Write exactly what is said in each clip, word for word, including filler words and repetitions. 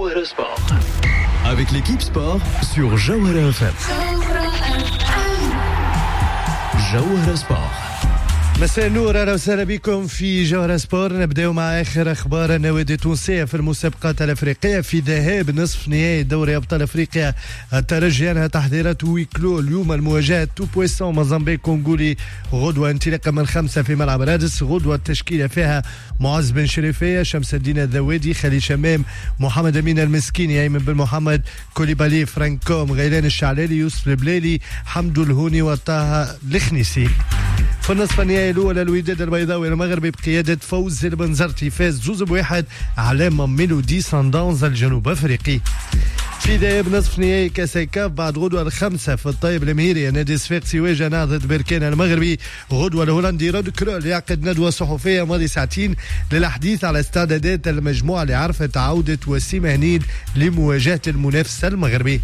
Jawahara Sport. Avec l'équipe sport sur Jawahara F M. Jawahara Sport. مساء النور، اهلا وسهلا بكم في جوهرة سبور. نبداو مع اخر اخبار النوادي التونسيه في المسابقات الافريقيه في ذهاب نصف نهائي دوري ابطال افريقيا. الترجي انهى تحضيرات ويكلو اليوم المواجهه تو بويسون موزمبيق كونغولي غدوه انطلاقا من خمسه في ملعب رادس. غدوه التشكيله فيها معز بن شريفيه، شمس الدين الذوادي، خليل شمام، محمد امين المسكيني، ايمن بن محمد، كوليبالي، فرانكوم، غيلان الشعلالي، يوسف البليلي، حمدو الهوني وطه الخنيسي. في النصف النهائي الاول الوداد البيضاوي المغربي بقياده فوز البنزرتي فاز جوز بواحد على ميلودي سان داونز الجنوب افريقي. في ذهاب نصف نهائي كاس كاف بعد غدوه الخمسه في الطيب المهيري نادي صفاقسي يواجه نهضه بركان المغربي. غدوه الهولندي رود كرول يعقد ندوه صحفيه ماضي ساعتين للحديث على استعدادات المجموعه اللي عرفت عوده وسيم هنيد لمواجهه المنافس المغربي.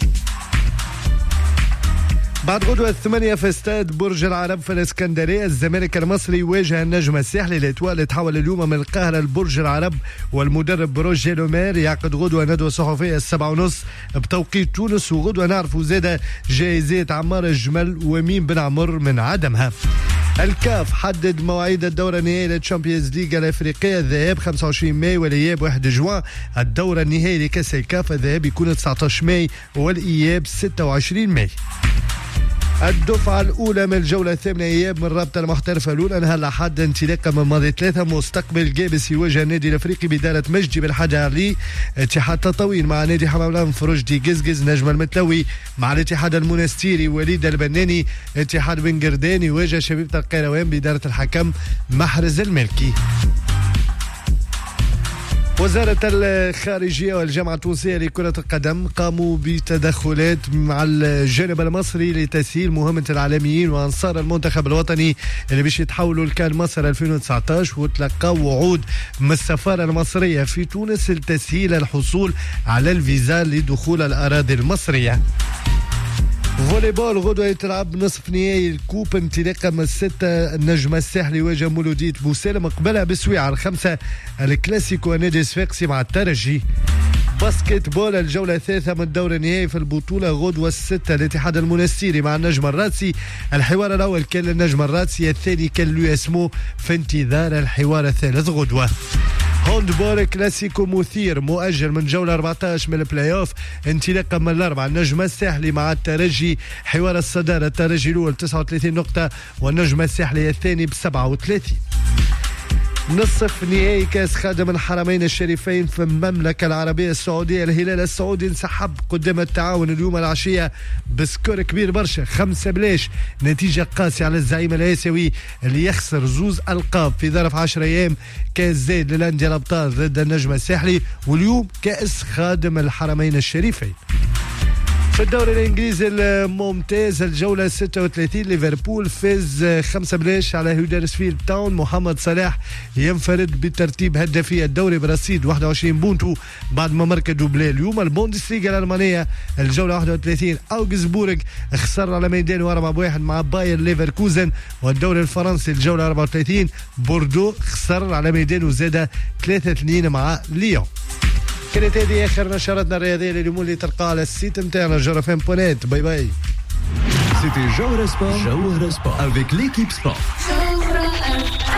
بعد غدوة الثمانية في استاد برج العرب في الاسكندرية الزمالك المصري يواجه النجم الساحلي. الاتوال تحول اليوم من القاهرة لبرج العرب، والمدرب بروجي لومير يعقد غدوة ندوة صحفية السبعة ونص بتوقيت تونس. وغدوة نعرفوا زادة جائزة عمار الجمل ومين بن عمر من عدمها. الكاف حدد مواعيد الدورة النهائية للتشامبيونز ليج الافريقية، الذهاب خمسة وعشرين ماي والاياب واحد جوان. الدورة النهائية لكاس الكاف الذهاب يكون تسعة عشر ماي والاياب ستة وعشرين ماي. الدفعة الأولى من الجولة الثامنة إياب من رابطة المحترفة الأولى انهى لحد انطلاقا من ماضي ثلاثة. مستقبل جابس يواجه النادي الأفريقي بدالة مجدي بن حاج علي. اتحاد تطاوين مع نادي حمام الأنف رشدي قزقز. نجم المتلوي مع الاتحاد المنستيري وليد البناني. اتحاد بن قردان يواجه شبيبة القيروان بدالة الحكم محرز الملكي. وزارة الخارجية والجامعة التونسية لكرة القدم قاموا بتدخلات مع الجانب المصري لتسهيل مهمة العالميين وأنصار المنتخب الوطني اللي باش يتحولوا لكان مصر ألفين وتسعة عشر، وتلقوا وعود من السفارة المصرية في تونس لتسهيل الحصول على الفيزا لدخول الأراضي المصرية. فولي بول غدوة يتلعب نصف نهائي الكوب انطلاقا من الستة. النجم الساحلي يواجه مولودية بوسالم، قبلها بسويعة الخمسة الكلاسيكو نادي صفاقسي مع الترجي. باسكت بول الجولة الثالثة من الدور النهائي في البطولة غدوة الستة الاتحاد المنستيري مع النجم الراتسي. الحوار الأول كان للنجم الراتسي، الثاني كان لو اسمه في انتظار الحوار الثالث غدوة. هاندبول كلاسيكو مثير مؤجل من جولة أربعة عشر من البلاي اوف انطلاقا من الأربعة. النجم الساحلي مع الترجي حوار الصدارة، الترجي الأول تسعة وثلاثين نقطة والنجم الساحلي الثاني ب سبعة وثلاثين. نصف نهائي كاس خادم الحرمين الشريفين في المملكة العربية السعودية. الهلال السعودي انسحب قدام التعاون اليوم العشية بسكور كبير برشا خمسة بلاش، نتيجة قاسية على الزعيم الآسيوي اللي يخسر زوز ألقاب في ظرف عشر أيام. كاس زايد للأندية الأبطال ضد النجم الساحلي، واليوم كأس خادم الحرمين الشريفين. في الدوري الانجليزي الممتاز الجوله ستة وثلاثين ليفربول فاز خمسة بلاش على هودرسفيلد تاون. محمد صلاح ينفرد بترتيب هدافي الدوري برصيد واحد وعشرين بونتو بعد ما مارك دوبلي. اليوم البوندسليغا الالمانيه الجوله واحد وثلاثين اوغسبورغ خسر على ميدانه أربعة واحد مع باير ليفركوزن. والدوري الفرنسي الجوله أربعة وثلاثين بوردو خسر على ميدانه زاده ثلاثة اثنين مع ليون. كانت هذه آخر نشراتنا الرياضية لليوم اللي تلقاها على السيت متاعنا جوهرة فام بوينت. باي باي. C'était Jawahara Sport. Jawahara Sport avec l'équipe sport.